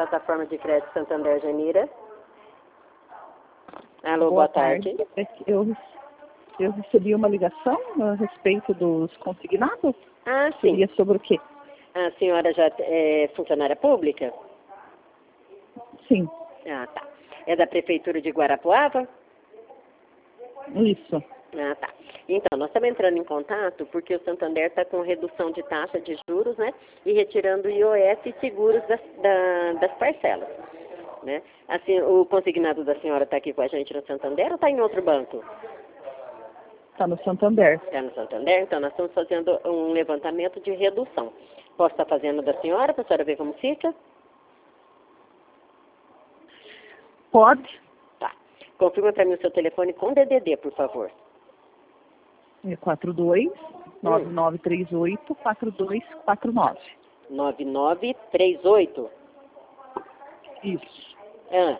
plataforma de crédito Santander Janira. Alô, boa tarde. Eu recebi uma ligação a respeito dos consignados. Ah, sim. Seria sobre o quê? A senhora já é funcionária pública? Sim. Ah, tá. É da Prefeitura de Guarapuava? Isso. Ah, tá. Então, nós estamos entrando em contato porque o Santander está com redução de taxa de juros, né? E retirando o IOS e seguros das parcelas, né? Assim, o consignado da senhora está aqui com a gente no Santander ou está em outro banco? Está no Santander. Está no Santander? Então, nós estamos fazendo um levantamento de redução. Posso estar fazendo da senhora, para a senhora ver como fica? Pode. Tá. Confirma para mim o seu telefone com DDD, por favor. É 42-9938-4249. 9938. Isso. Ah.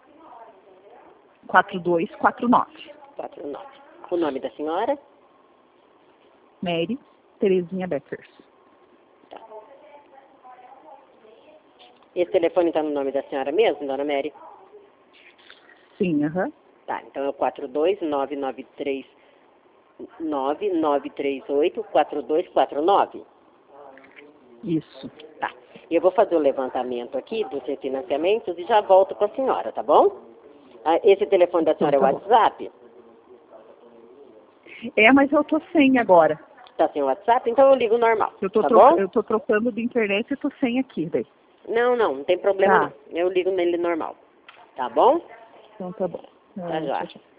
4249. 49. O nome da senhora? Mary Terezinha Beckers. Tá. Esse telefone está no nome da senhora mesmo, dona Mary? Sim, aham. Tá, então é o 4299339984249. Isso. Tá. Eu vou fazer o levantamento aqui dos refinanciamentos e já volto com a senhora, tá bom? Ah, esse telefone da senhora é o WhatsApp? É, mas eu tô sem agora. Tá sem o WhatsApp? Então eu ligo normal, tá bom? Eu tô trocando de internet e tô sem aqui, daí. Não tem problema Tá. não. Eu ligo nele normal, tá bom? Então tá bom. Tá já. Tchau.